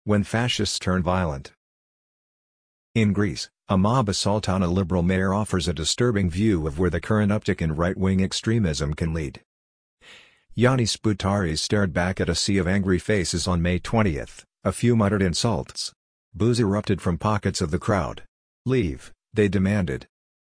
When fascists turn violent. In Greece, a mob assault on a liberal mayor offers a disturbing view of where the current uptick in right-wing extremism can lead. Yanis Boutaris stared back at a sea of angry faces on May 20. A few muttered insults. Boos erupted from pockets of the crowd. "Leave," they demanded.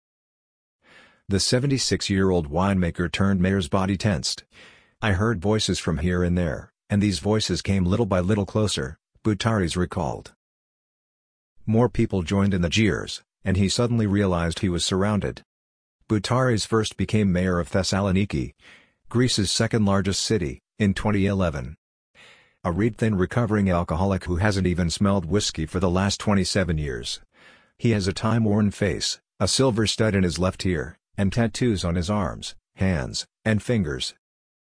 The 76-year-old winemaker turned mayor's body tensed. "I heard voices from here and there, and these voices came little by little closer," Boutaris recalled. More people joined in the jeers, and he suddenly realized he was surrounded. Boutaris first became mayor of Thessaloniki, Greece's second-largest city, in 2011. A reed-thin recovering alcoholic who hasn't even smelled whiskey for the last 27 years. He has a time-worn face, a silver stud in his left ear, and tattoos on his arms, hands, and fingers.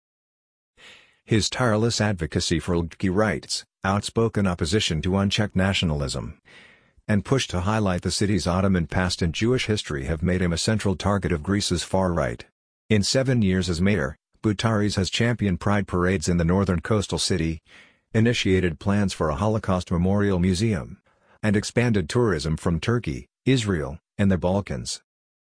His tireless advocacy for LGBT rights, outspoken opposition to unchecked nationalism, and push to highlight the city's Ottoman past and Jewish history have made him a central target of Greece's far right. In 7 years as mayor, Boutaris has championed pride parades in the northern coastal city, initiated plans for a Holocaust memorial museum, and expanded tourism from Turkey, Israel, and the Balkans.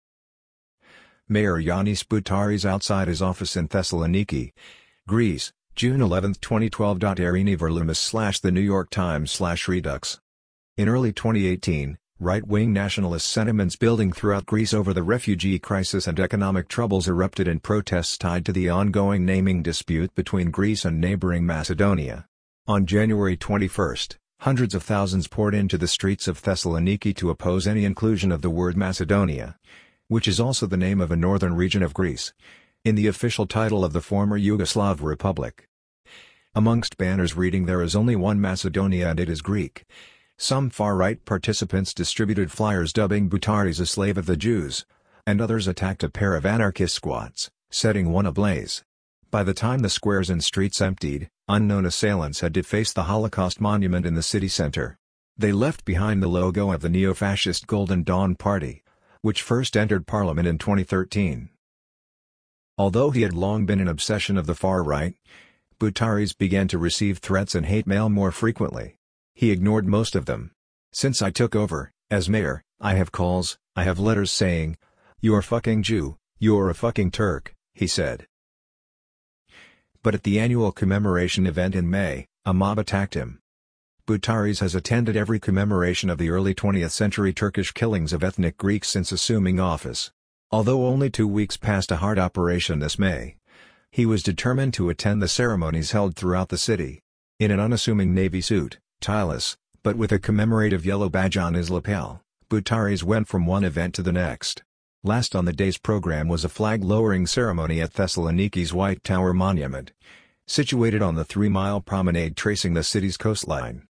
Mayor Yanis Boutaris outside his office in Thessaloniki, Greece, June 11, 2012. Irini Varloumis / The New York Times / Redux. In early 2018, right-wing nationalist sentiments building throughout Greece over the refugee crisis and economic troubles erupted in protests tied to the ongoing naming dispute between Greece and neighboring Macedonia. On January 21, hundreds of thousands poured into the streets of Thessaloniki to oppose any inclusion of the word Macedonia, which is also the name of a northern region of Greece, in the official title of the former Yugoslav Republic. Amongst banners reading "There is only one Macedonia and it is Greek," some far-right participants distributed flyers dubbing Boutaris a slave of the Jews, and others attacked a pair of anarchist squats, setting one ablaze. By the time the squares and streets emptied, unknown assailants had defaced the Holocaust monument in the city center. They left behind the logo of the neo-fascist Golden Dawn Party, which first entered parliament in 2013. Although he had long been an obsession of the far right, Boutaris began to receive threats and hate mail more frequently. He ignored most of them. "Since I took over, as mayor, I have calls, I have letters saying, 'You're a fucking Jew, you're a fucking Turk,'" he said. But at the annual commemoration event in May, a mob attacked him. Boutaris has attended every commemoration of the early 20th century Turkish killings of ethnic Greeks since assuming office. Although only 2 weeks past a hard operation this May, he was determined to attend the ceremonies held throughout the city. In an unassuming navy suit, tieless, but with a commemorative yellow badge on his lapel, Boutaris went from one event to the next. Last on the day's program was a flag-lowering ceremony at Thessaloniki's White Tower Monument, situated on the 3-mile promenade tracing the city's coastline.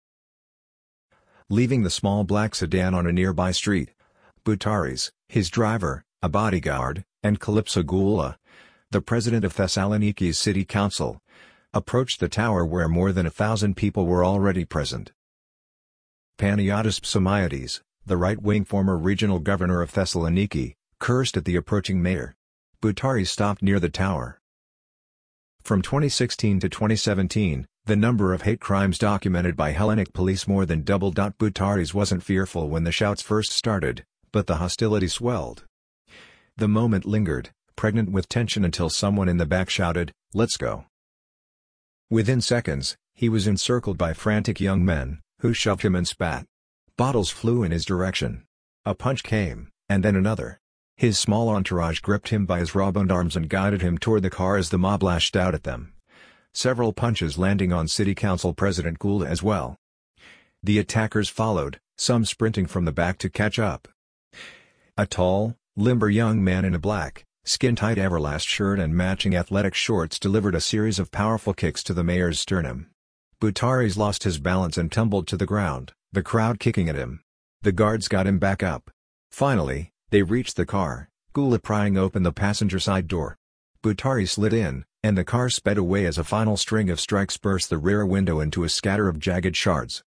Leaving the small black sedan on a nearby street, Boutaris, his driver, a bodyguard, and Kalypso Goula, the president of Thessaloniki's city council, approached the tower where more than 1,000 people were already present. Panagiotis Psammiadis, the right-wing former regional governor of Thessaloniki, cursed at the approaching mayor. Boutaris stopped near the tower. From 2016 to 2017, the number of hate crimes documented by Hellenic police more than doubled. Boutaris wasn't fearful when the shouts first started, but the hostility swelled. The moment lingered, pregnant with tension, until someone in the back shouted, "Let's go." Within seconds, he was encircled by frantic young men, who shoved him and spat. Bottles flew in his direction. A punch came, and then another. His small entourage gripped him by his raw-boned arms and guided him toward the car as the mob lashed out at them. Several punches landing on City Council President Goula as well. The attackers followed, some sprinting from the back to catch up. A tall, limber young man in a black, skin-tight Everlast shirt and matching athletic shorts delivered a series of powerful kicks to the mayor's sternum. Boutaris lost his balance and tumbled to the ground, the crowd kicking at him. The guards got him back up. Finally, they reached the car, Goula prying open the passenger side door. Boutaris slid in, and the car sped away as a final string of strikes burst the rear window into a scatter of jagged shards.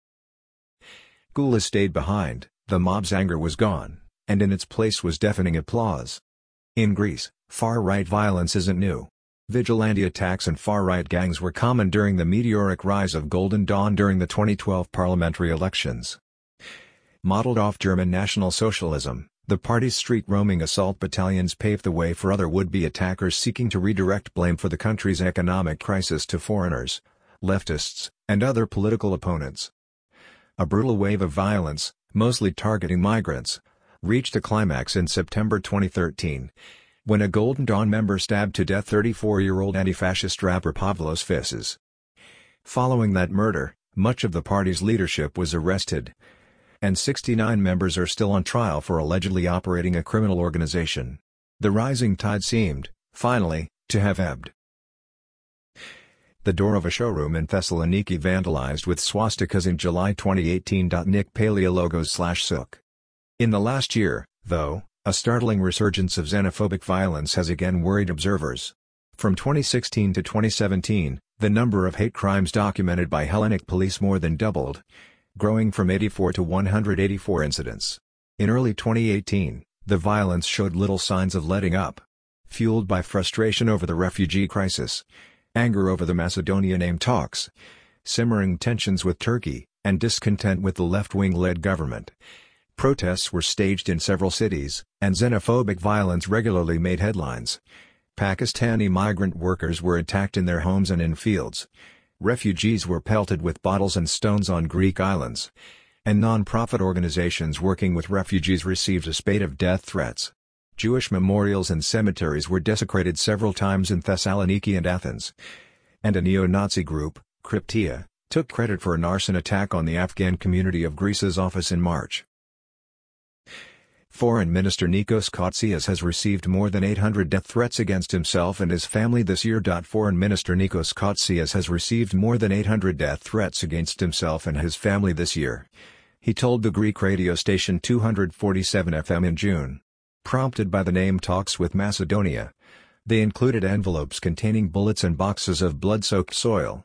Goula stayed behind. The mob's anger was gone, and in its place was deafening applause. In Greece, far-right violence isn't new. Vigilante attacks and far-right gangs were common during the meteoric rise of Golden Dawn during the 2012 parliamentary elections. Modeled off German National Socialism, the party's street-roaming assault battalions paved the way for other would-be attackers seeking to redirect blame for the country's economic crisis to foreigners, leftists, and other political opponents. A brutal wave of violence, mostly targeting migrants, reached a climax in September 2013, when a Golden Dawn member stabbed to death 34-year-old anti-fascist rapper Pavlos Fysis. Following that murder, much of the party's leadership was arrested, and 69 members are still on trial for allegedly operating a criminal organization. The rising tide seemed, finally, to have ebbed. The door of a showroom in Thessaloniki vandalized with swastikas in July 2018. Nick Paleologos/Sook. In the last year, though, a startling resurgence of xenophobic violence has again worried observers. From 2016 to 2017, the number of hate crimes documented by Hellenic police more than doubled, growing from 84 to 184 incidents. In early 2018, the violence showed little signs of letting up. Fueled by frustration over the refugee crisis, anger over the Macedonian name talks, simmering tensions with Turkey, and discontent with the left-wing-led government, protests were staged in several cities, and xenophobic violence regularly made headlines. Pakistani migrant workers were attacked in their homes and in fields. Refugees were pelted with bottles and stones on Greek islands. And non-profit organizations working with refugees received a spate of death threats. Jewish memorials and cemeteries were desecrated several times in Thessaloniki and Athens. And a neo-Nazi group, Krypteia, took credit for an arson attack on the Afghan community of Greece's office in March. Foreign Minister Nikos Kotzias has received more than 800 death threats against himself and his family this year. Foreign Minister Nikos Kotzias has received more than 800 death threats against himself and his family this year, he told the Greek radio station 247 FM in June. Prompted by the name talks with Macedonia, they included envelopes containing bullets and boxes of blood-soaked soil.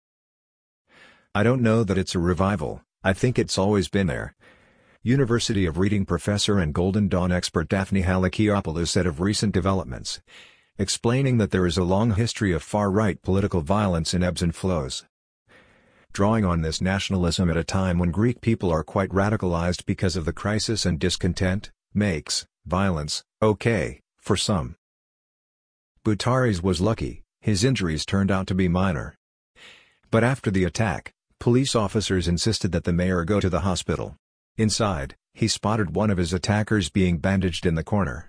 I don't know that it's a revival, I think it's always been there. University of Reading professor and Golden Dawn expert Daphne Halikiopoulos said of recent developments, explaining that there is a long history of far-right political violence in ebbs and flows. Drawing on this nationalism at a time when Greek people are quite radicalized because of the crisis and discontent, makes violence okay for some. Boutaris was lucky, his injuries turned out to be minor. But after the attack, police officers insisted that the mayor go to the hospital. Inside, he spotted one of his attackers being bandaged in the corner.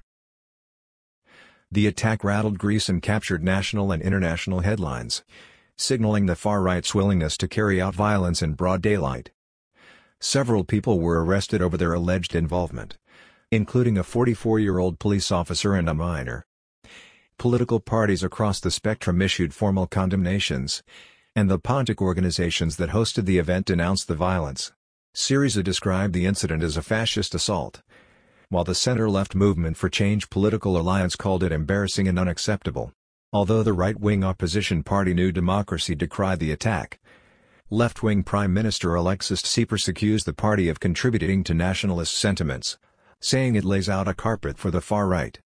The attack rattled Greece and captured national and international headlines, signaling the far-right's willingness to carry out violence in broad daylight. Several people were arrested over their alleged involvement, including a 44-year-old police officer and a minor. Political parties across the spectrum issued formal condemnations, and the Pontic organizations that hosted the event denounced the violence. Syriza described the incident as a fascist assault, while the center-left Movement for Change political alliance called it embarrassing and unacceptable. Although the right-wing opposition party New Democracy decried the attack, left-wing Prime Minister Alexis Tsipras accused the party of contributing to nationalist sentiments, saying it lays out a carpet for the far right.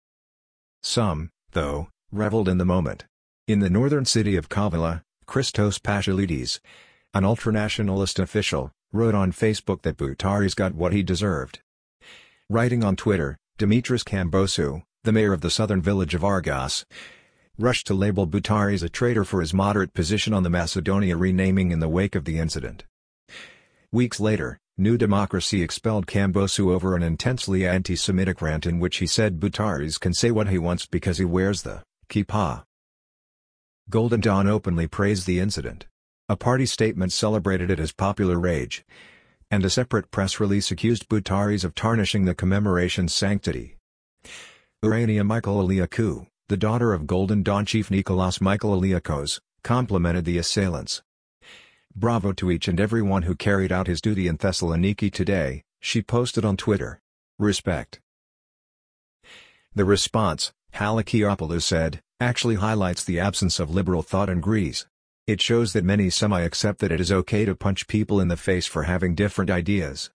Some, though, reveled in the moment. In the northern city of Kavala, Christos Pachalides, an ultranationalist official, wrote on Facebook that Boutaris got what he deserved. Writing on Twitter, Dimitris Kambosou, the mayor of the southern village of Argos, rushed to label Boutaris a traitor for his moderate position on the Macedonia renaming in the wake of the incident. Weeks later, New Democracy expelled Kambosou over an intensely anti-Semitic rant in which he said Boutaris can say what he wants because he wears the kippah. Golden Dawn openly praised the incident. A party statement celebrated it as popular rage, and a separate press release accused Boutaris of tarnishing the commemoration's sanctity. Urania Michailoliakou, the daughter of Golden Dawn chief Nikolaos Michailoliakos, complimented the assailants. "Bravo to each and every one who carried out his duty in Thessaloniki today," she posted on Twitter. Respect. The response, Halikiopoulos said, actually highlights the absence of liberal thought in Greece. It shows that many semi-accept that it is okay to punch people in the face for having different ideas.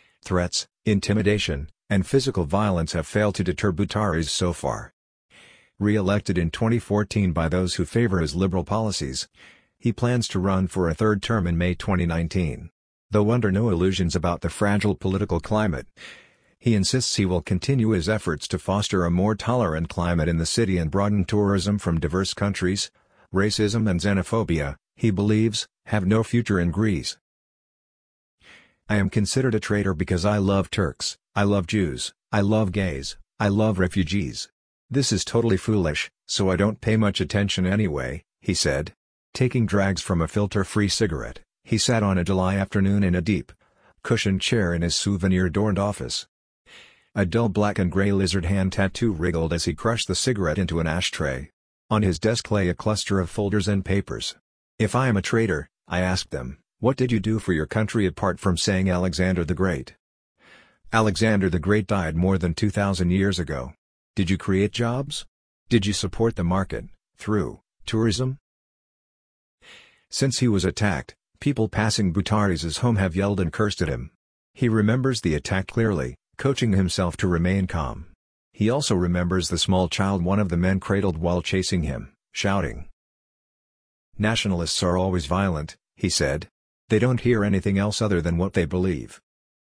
Threats, intimidation, and physical violence have failed to deter Boutaris so far. Re-elected in 2014 by those who favor his liberal policies, he plans to run for a third term in May 2019. Though under no illusions about the fragile political climate, he insists he will continue his efforts to foster a more tolerant climate in the city and broaden tourism from diverse countries. Racism and xenophobia, he believes, have no future in Greece. I am considered a traitor because I love Turks, I love Jews, I love gays, I love refugees. This is totally foolish, so I don't pay much attention anyway, he said. Taking drags from a filter-free cigarette, he sat on a July afternoon in a deep, cushioned chair in his souvenir-adorned office. A dull black and gray lizard hand tattoo wriggled as he crushed the cigarette into an ashtray. On his desk lay a cluster of folders and papers. If I am a traitor, I asked them, what did you do for your country apart from saying Alexander the Great? Alexander the Great died more than 2,000 years ago. Did you create jobs? Did you support the market, through tourism? Since he was attacked, people passing Butaris's home have yelled and cursed at him. He remembers the attack clearly, coaching himself to remain calm. He also remembers the small child one of the men cradled while chasing him, shouting. Nationalists are always violent, he said. They don't hear anything else other than what they believe.